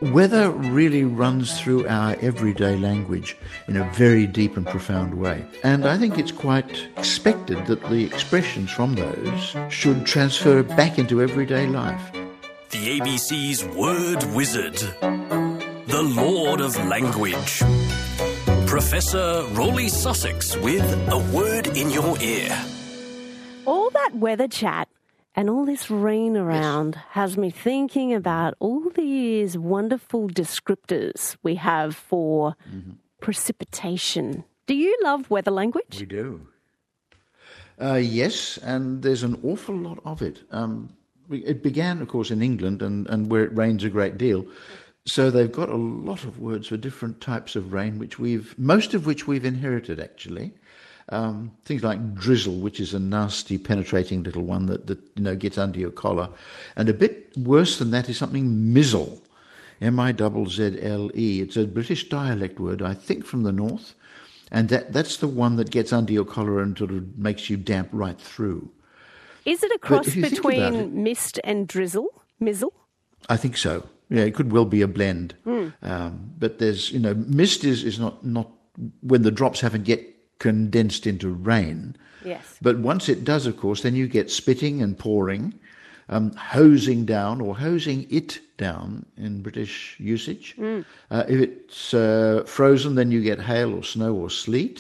Weather really runs through our everyday language in a very deep and profound way. And I think it's quite expected that the expressions from those should transfer back into everyday life. The ABC's Word Wizard, the Lord of Language. Professor Rolly Sussex with a word in your ear. All that weather chat and all this rain around has me thinking about all these wonderful descriptors we have for precipitation. Do you love weather language? We do. Yes, and there's an awful lot of it. It began, of course, in England and where it rains a great deal. So they've got a lot of words for different types of rain, most of which we've inherited, actually. Things like drizzle, which is a nasty, penetrating little one that gets under your collar. And a bit worse than that is something mizzle, M-I-Z-Z-L-E. It's a British dialect word, I think from the north. And that's the one that gets under your collar and sort of makes you damp right through. Is it a cross between mist and drizzle, mizzle? I think so. Yeah, it could well be a blend. But there's, mist is not when the drops haven't yet condensed into rain. Yes. But once it does, of course, then you get spitting and pouring, hosing down or hosing it down in British usage. If it's frozen, then you get hail or snow or sleet.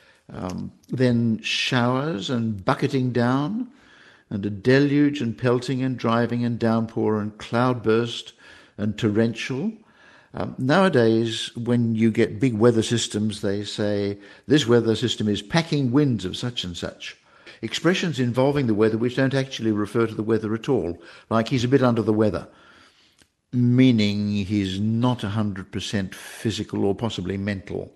Then showers and bucketing down, and a deluge and pelting and driving and downpour and cloudburst and torrential. Nowadays, when you get big weather systems, they say, this weather system is packing winds of such and such. Expressions involving the weather which don't actually refer to the weather at all, like he's a bit under the weather, meaning he's not 100% physical or possibly mental.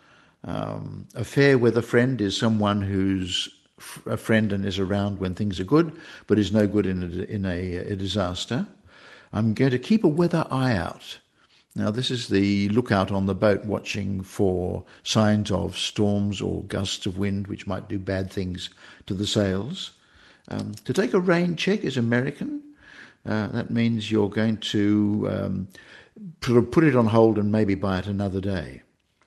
A fair weather friend is someone who's a friend and is around when things are good, but is no good in a disaster. I'm going to keep a weather eye out. Now, this is the lookout on the boat watching for signs of storms or gusts of wind which might do bad things to the sails. To take a rain check is American. That means you're going to put it on hold and maybe buy it another day.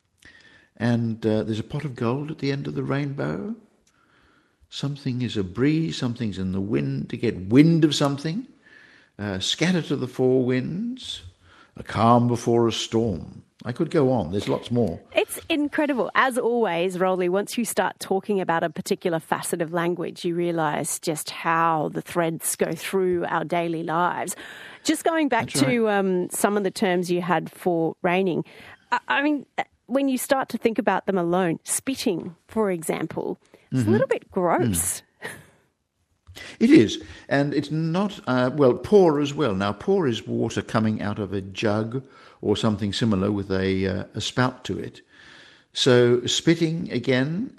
And there's a pot of gold at the end of the rainbow. Something is a breeze, something's in the wind. To get wind of something, scatter to the four winds. A calm before a storm. I could go on. There's lots more. It's incredible. As always, Rolly, once you start talking about a particular facet of language, you realise just how the threads go through our daily lives. Just going back to some of the terms you had for raining, I mean, when you start to think about them alone, spitting, for example, it's a little bit gross. It is, and it's not, pour as well. Now, pour is water coming out of a jug or something similar with a spout to it. So spitting, again,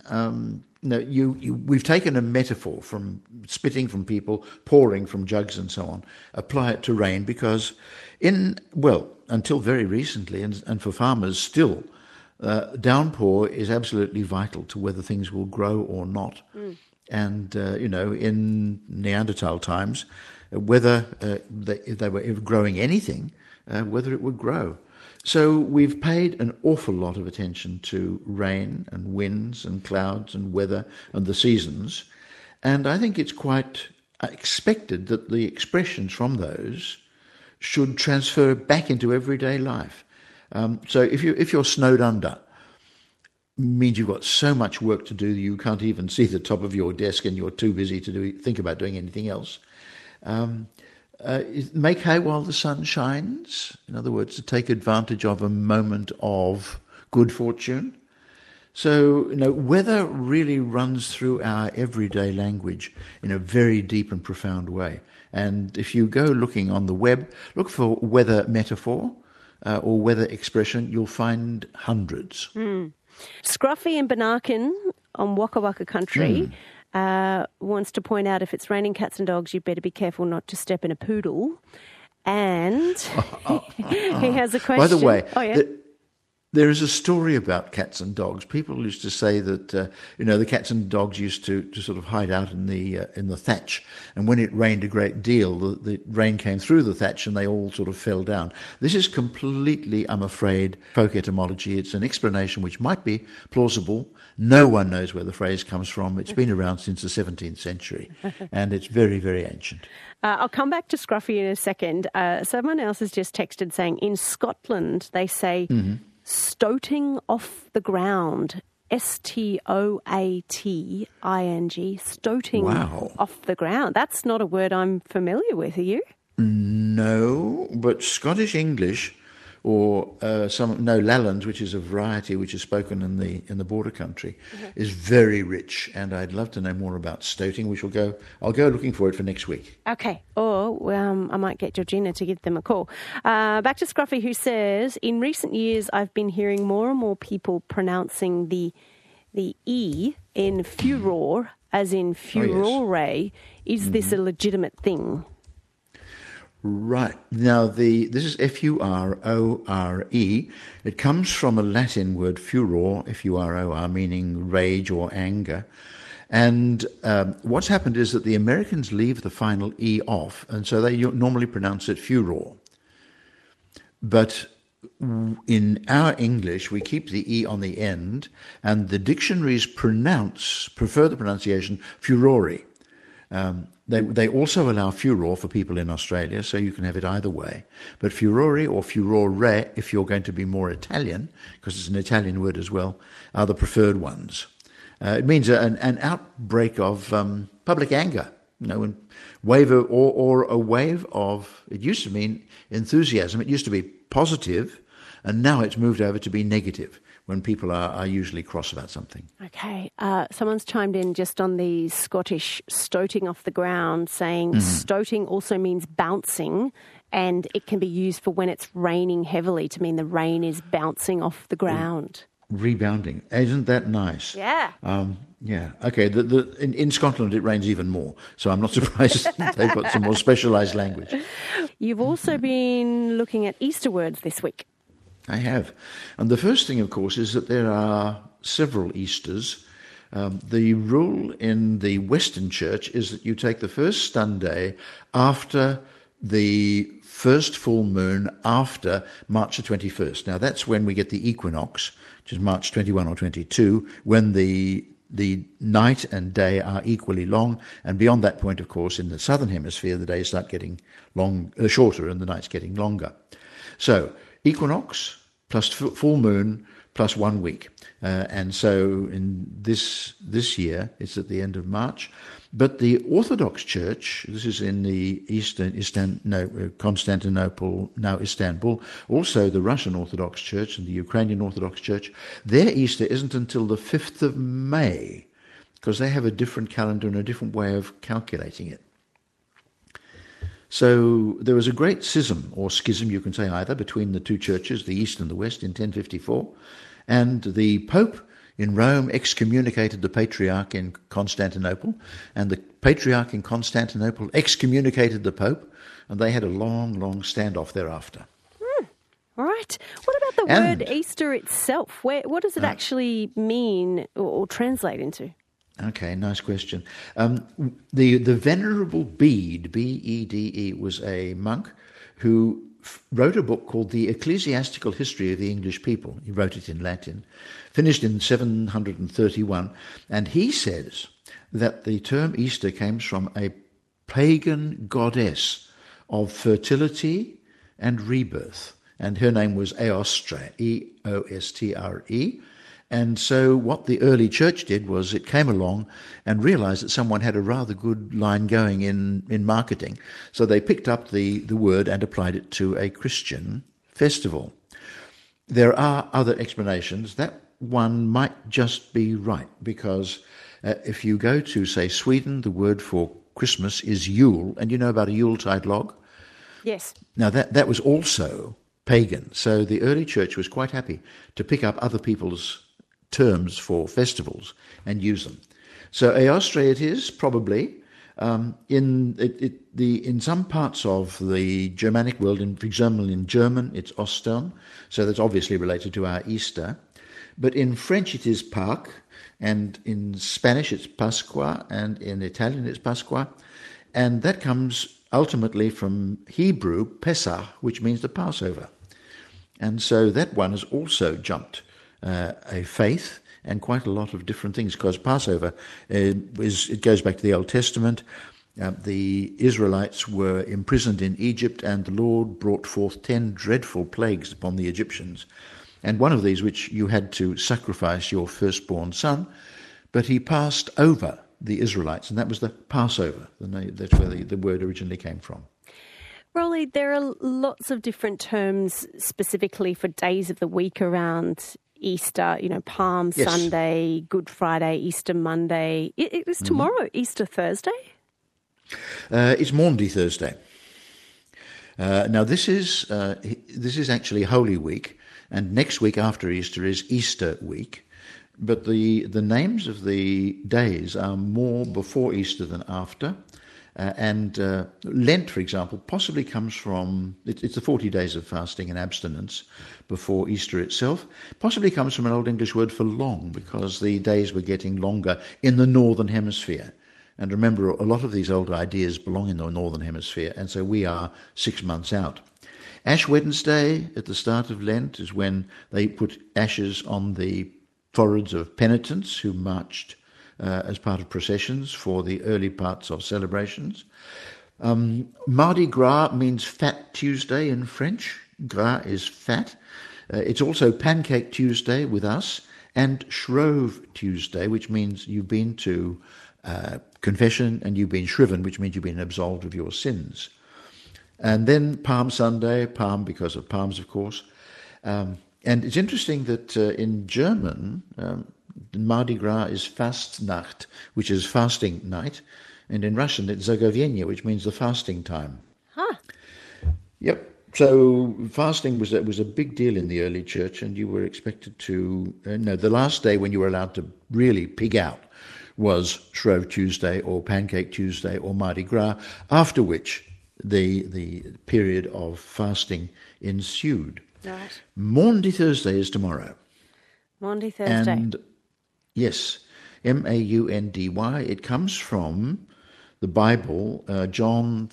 we've taken a metaphor from spitting from people, pouring from jugs and so on, apply it to rain because until very recently, and for farmers still, downpour is absolutely vital to whether things will grow or not. And, in Neanderthal times, whether if they were growing anything, whether it would grow. So we've paid an awful lot of attention to rain and winds and clouds and weather and the seasons. And I think it's quite expected that the expressions from those should transfer back into everyday life. So if you're snowed under, means you've got so much work to do you can't even see the top of your desk and you're too busy to think about doing anything else. Make hay while the sun shines. In other words, to take advantage of a moment of good fortune. So, weather really runs through our everyday language in a very deep and profound way. And if you go looking on the web, look for weather metaphor or weather expression, you'll find hundreds. Scruffy in Banarkin on Waka Waka country wants to point out if it's raining cats and dogs, you better be careful not to step in a poodle. And he has a question. By the way, There is a story about cats and dogs. People used to say that the cats and dogs used to sort of hide out in the thatch, and when it rained a great deal, the rain came through the thatch and they all sort of fell down. This is completely, I'm afraid, folk etymology. It's an explanation which might be plausible. No one knows where the phrase comes from. It's been around since the 17th century, and it's very, very ancient. I'll come back to Scruffy in a second. Someone else has just texted saying in Scotland they say stoating off the ground, stoating, stoating off the ground. That's not a word I'm familiar with, are you? No, but Scottish English or Lowlands, which is a variety which is spoken in the border country, is very rich, and I'd love to know more about stoating. I'll go looking for it for next week. Okay, or I might get Georgina to give them a call. Back to Scruffy, who says, in recent years I've been hearing more and more people pronouncing the E in furor as in furore. Yes. Is this a legitimate thing? Right. Now, this is Furore. It comes from a Latin word furor, F-U-R-O-R, meaning rage or anger. And what's happened is that the Americans leave the final E off, and so they normally pronounce it furor. But in our English, we keep the E on the end, and the dictionaries prefer the pronunciation furore. They also allow furor for people in Australia, so you can have it either way. But furore or furore, if you're going to be more Italian, because it's an Italian word as well, are the preferred ones. It means an outbreak of public anger, a wave of, it used to mean enthusiasm. It used to be positive, and now it's moved over to be negative, when people are usually cross about something. Okay. Someone's chimed in just on the Scottish stoating off the ground, saying stoating also means bouncing, and it can be used for when it's raining heavily to mean the rain is bouncing off the ground. Rebounding. Isn't that nice? Yeah. Yeah. Okay. In Scotland, it rains even more, so I'm not surprised they've got some more specialised language. You've also been looking at Easter words this week. I have. And the first thing, of course, is that there are several Easters. The rule in the Western Church is that you take the first Sunday after the first full moon after March the 21st. Now, that's when we get the equinox, which is March 21 or 22, when the night and day are equally long. And beyond that point, of course, in the Southern Hemisphere, the days start getting shorter and the nights getting longer. So, equinox plus full moon plus 1 week. And so in this year, it's at the end of March. But the Orthodox Church, this is in the Constantinople, now Istanbul, also the Russian Orthodox Church and the Ukrainian Orthodox Church, their Easter isn't until the 5th of May, because they have a different calendar and a different way of calculating it. So there was a great schism, or schism you can say either, between the two churches, the East and the West, in 1054. And the Pope in Rome excommunicated the Patriarch in Constantinople, and the Patriarch in Constantinople excommunicated the Pope, and they had a long, long standoff thereafter. All right. What about the word Easter itself? What does it actually mean or translate into? Okay, nice question. The Venerable Bede, B-E-D-E, was a monk who wrote a book called The Ecclesiastical History of the English People. He wrote it in Latin, finished in 731, and he says that the term Easter comes from a pagan goddess of fertility and rebirth, and her name was Eostre, E-O-S-T-R-E. And so what the early church did was it came along and realized that someone had a rather good line going in marketing. So they picked up the word and applied it to a Christian festival. There are other explanations. That one might just be right, because if you go to, say, Sweden, the word for Christmas is Yule, and you know about a Yuletide log? Yes. Now that was also pagan. So the early church was quite happy to pick up other people's terms for festivals and use them. So Eostre it is, probably. In some parts of the Germanic world, for example, in German, it's Ostern, so that's obviously related to our Easter. But in French, it is Pâques, and in Spanish, it's Pascua, and in Italian, it's Pasqua. And that comes ultimately from Hebrew, Pesach, which means the Passover. And so that one has also jumped a faith and quite a lot of different things, because Passover, it goes back to the Old Testament. The Israelites were imprisoned in Egypt, and the Lord brought forth 10 dreadful plagues upon the Egyptians. And one of these, which you had to sacrifice your firstborn son, but he passed over the Israelites, and that was the Passover. That's where the word originally came from. Rolly, there are lots of different terms specifically for days of the week around Easter, Palm Sunday, Good Friday, Easter Monday. It was tomorrow, Easter Thursday? It's Maundy Thursday. Now, this is actually Holy Week, and next week after Easter is Easter week. But the names of the days are more before Easter than after. And Lent, for example, possibly comes from, it's the 40 days of fasting and abstinence before Easter itself, possibly comes from an Old English word for long, because the days were getting longer in the Northern Hemisphere. And remember, a lot of these old ideas belong in the Northern Hemisphere, and so we are 6 months out. Ash Wednesday at the start of Lent is when they put ashes on the foreheads of penitents who marched as part of processions for the early parts of celebrations. Mardi Gras means Fat Tuesday in French. Gras is fat. It's also Pancake Tuesday with us, and Shrove Tuesday, which means you've been to confession, and you've been shriven, which means you've been absolved of your sins. And then Palm Sunday, palm because of palms, of course. And it's interesting that in German, Mardi Gras is Fastnacht, which is fasting night, and in Russian it's Zagovienie, which means the fasting time. Huh. Yep. So fasting was a big deal in the early church, and you were expected to... the last day when you were allowed to really pig out was Shrove Tuesday or Pancake Tuesday or Mardi Gras, after which the period of fasting ensued. Right. Maundy Thursday is tomorrow. Maundy Thursday. And yes, Maundy. It comes from the Bible, John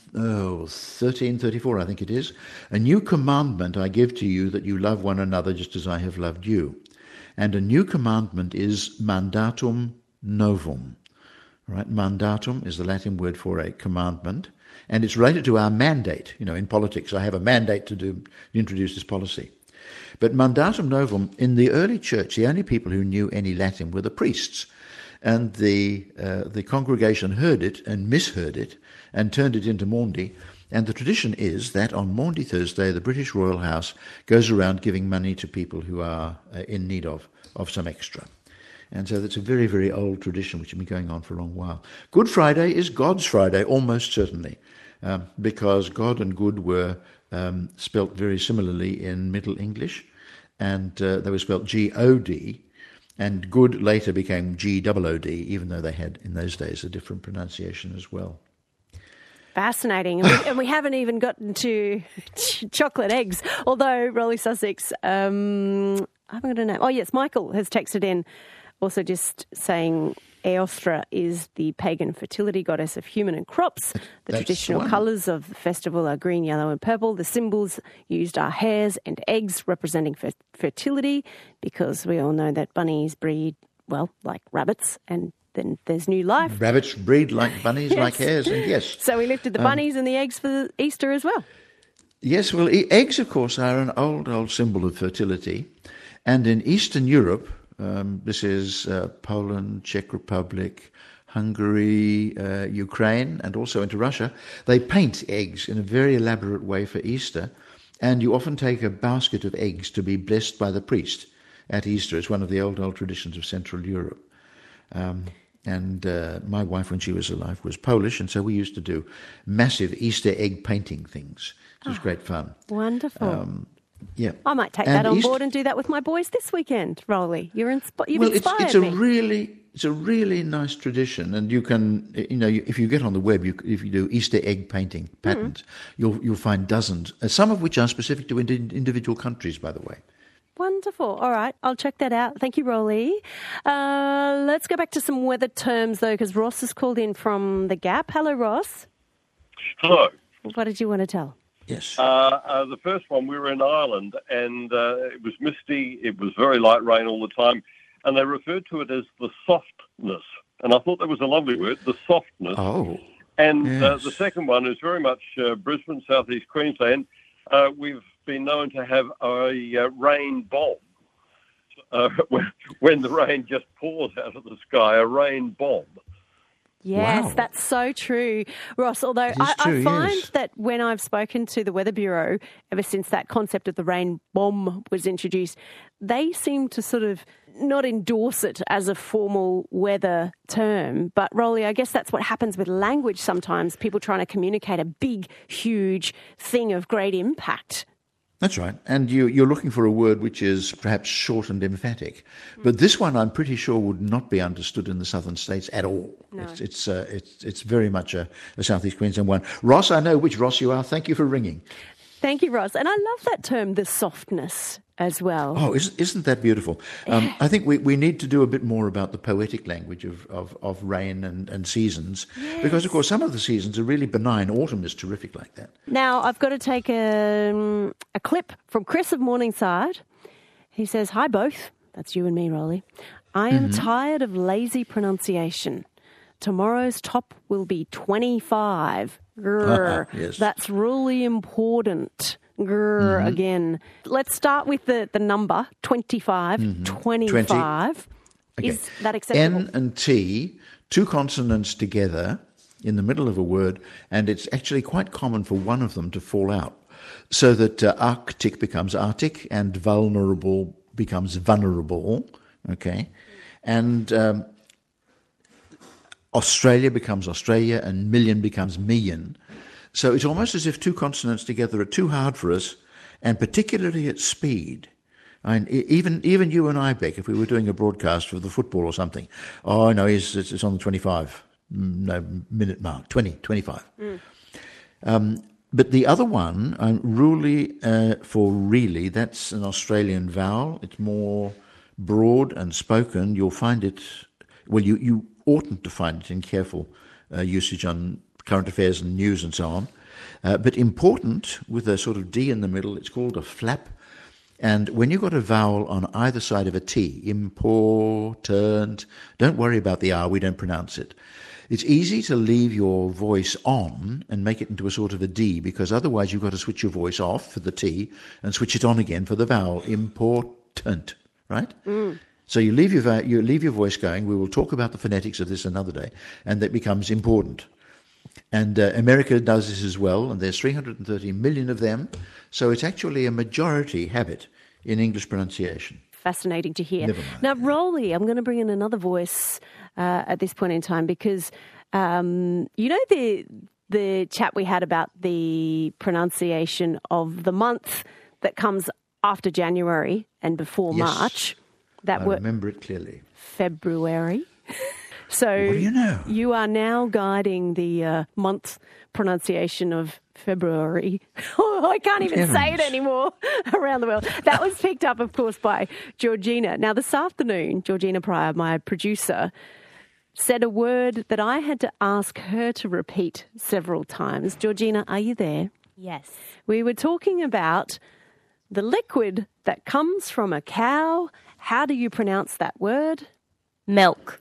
13:34, I think it is. A new commandment I give to you, that you love one another just as I have loved you. And a new commandment is mandatum novum. Right? Mandatum is the Latin word for a commandment, and it's related to our mandate. In politics, I have a mandate to introduce this policy. But mandatum novum, in the early church, the only people who knew any Latin were the priests. And the congregation heard it and misheard it and turned it into Maundy. And the tradition is that on Maundy Thursday, the British Royal House goes around giving money to people who are in need of some extra. And so that's a very, very old tradition which has been going on for a long while. Good Friday is God's Friday, almost certainly, because God and good were spelt very similarly in Middle English, and they were spelt G-O-D, and good later became G-O-O-D, even though they had in those days a different pronunciation as well. Fascinating. And we haven't even gotten to chocolate eggs, although Rolly Sussex, I haven't got a name. Oh, yes, Michael has texted in also just saying Eostra is the pagan fertility goddess of human and crops. The traditional colours of the festival are green, yellow and purple. The symbols used are hares and eggs representing fertility, because we all know that bunnies breed, well, like rabbits, and then there's new life. Rabbits breed like bunnies, yes. Like hares, and yes. So we lifted the bunnies and the eggs for Easter as well. Yes, well, eggs, of course, are an old symbol of fertility. And in Eastern Europe, this is Poland, Czech Republic, Hungary, Ukraine, and also into Russia, they paint eggs in a very elaborate way for Easter. And you often take a basket of eggs to be blessed by the priest at Easter. It's one of the old traditions of Central Europe. And my wife, when she was alive, was Polish, and so we used to do massive Easter egg painting things. It was great fun. Wonderful. Yeah, I might take that on board and do that with my boys this weekend, Rolly. You've inspired me. Well, It's a really nice tradition, and you can, if you get on the web, if you do Easter egg painting patterns, you'll find dozens, some of which are specific to individual countries, by the way. Wonderful. All right, I'll check that out. Thank you, Rolly. Let's go back to some weather terms, though, because Ross has called in from The Gap. Hello, Ross. Hello. What did you want to tell? Yes. The first one, we were in Ireland, and it was misty. It was very light rain all the time, and they referred to it as the softness. And I thought that was a lovely word, the softness. Oh. And yes. The second one is very much Brisbane, southeast Queensland. We've been known to have a rain bomb. When the rain just pours out of the sky, a rain bomb. Yes, Wow. that's so true, Ross. Although I find that when I've spoken to the Weather Bureau, ever since that concept of the rain bomb was introduced, they seem to sort of not endorse it as a formal weather term. But, Rolly, I guess that's what happens with language sometimes, people trying to communicate a big, huge thing of great impact. That's right. And you're looking for a word which is perhaps short and emphatic. But this one, I'm pretty sure, would not be understood in the southern states at all. No. It's very much a southeast Queensland one. Ross, I know which Ross you are. Thank you for ringing. Thank you, Ross. And I love that term, the softness, as well. Oh, isn't that beautiful? I think we need to do a bit more about the poetic language of rain and seasons. Yes. Because, of course, some of the seasons are really benign. Autumn is terrific like that. Now, I've got to take a clip from Chris of Morningside. He says, "Hi, both." That's you and me, Rolly. "I am tired of lazy pronunciation. Tomorrow's top will be 25. Grr. Yes. That's really important. Grr, again. Let's start with the number, 25. 25. Okay. Is that acceptable? N and T, two consonants together in the middle of a word, and it's actually quite common for one of them to fall out, so that Arctic becomes Arctic and vulnerable becomes vulnerable, okay? And Australia becomes Australia and million becomes million. So it's almost as if two consonants together are too hard for us, and particularly at speed. I mean, even you and I, Beck, if we were doing a broadcast for the football or something, oh, no, it's on the 25, minute mark, 25. But the other one, for really, that's an Australian vowel. It's more broad and spoken. You'll find it, well, you oughtn't to find it in careful usage on current affairs and news and so on. But important, with a sort of D in the middle, it's called a flap. And when you've got a vowel on either side of a T, important, don't worry about the R, we don't pronounce it. It's easy to leave your voice on and make it into a sort of a D, because otherwise you've got to switch your voice off for the T and switch it on again for the vowel, important, right? So you leave your voice going. We will talk about the phonetics of this another day, and that becomes important. And America does this as well, and there's 330 million of them. So it's actually a majority habit in English pronunciation. Fascinating to hear. Never mind. Now, Rolly, I'm going to bring in another voice at this point in time, because you know the chat we had about the pronunciation of the month that comes after January and before Yes. March. I remember it clearly. February. So What do you know? You are now guiding the month pronunciation of February. Oh, I can't even say it anymore around the world. That was picked up, of course, by Georgina. Now, this afternoon, Georgina Pryor, my producer, said a word that I had to ask her to repeat several times. Georgina, are you there? Yes. We were talking about the liquid that comes from a cow. How do you pronounce that word? Milk.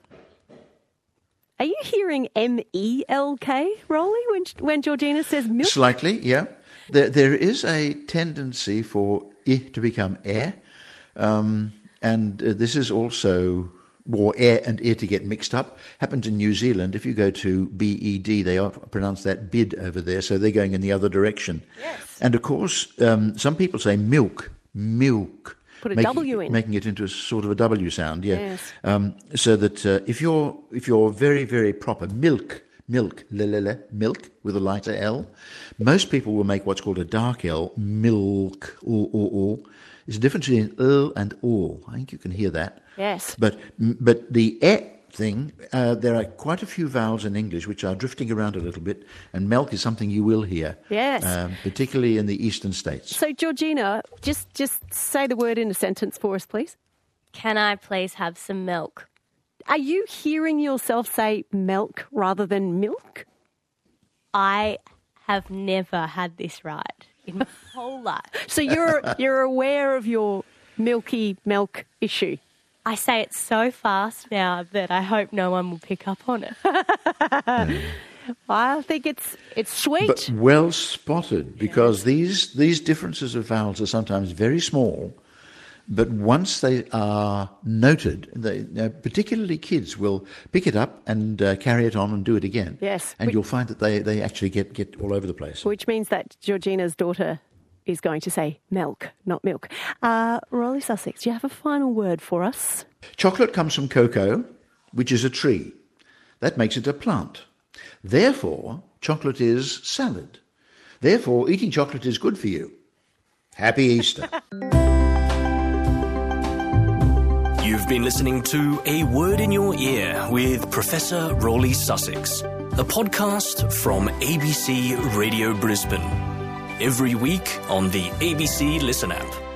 Are you hearing M-E-L-K, Rolly, when Georgina says milk? Slightly, yeah. There is a tendency for I to become air, and this is also, or air and I to get mixed up. Happened in New Zealand. If you go to B-E-D, they pronounce that bid over there, so they're going in the other direction. Yes. And of course, some people say milk. Put a W in. Making it into a sort of a W sound, yeah. Yes. So that if you're very, very proper, milk, milk with a lighter L, most people will make what's called a dark L, milk, There's a difference between and I think you can hear that. Yes. But the thing. There are quite a few vowels in English which are drifting around a little bit, and milk is something you will hear. Yes. Particularly in the eastern states. So, Georgina, just say the word in a sentence for us, please. Can I please have some milk? Are you hearing yourself say milk rather than milk? I have never had this right in my whole life. So you're aware of your milky milk issue? I say it so fast now that I hope no one will pick up on it. I think it's sweet. But well spotted, because these differences of vowels are sometimes very small, but once they are noted, particularly kids will pick it up and carry it on and do it again. Yes. And you'll find that they actually get all over the place. Which means that Georgina's daughter is going to say milk, not milk. Rolly Sussex, do you have a final word for us? Chocolate comes from cocoa, which is a tree. That makes it a plant. Therefore, chocolate is salad. Therefore, eating chocolate is good for you. Happy Easter. You've been listening to A Word in Your Ear with Professor Rolly Sussex, a podcast from ABC Radio Brisbane. Every week on the ABC Listen app.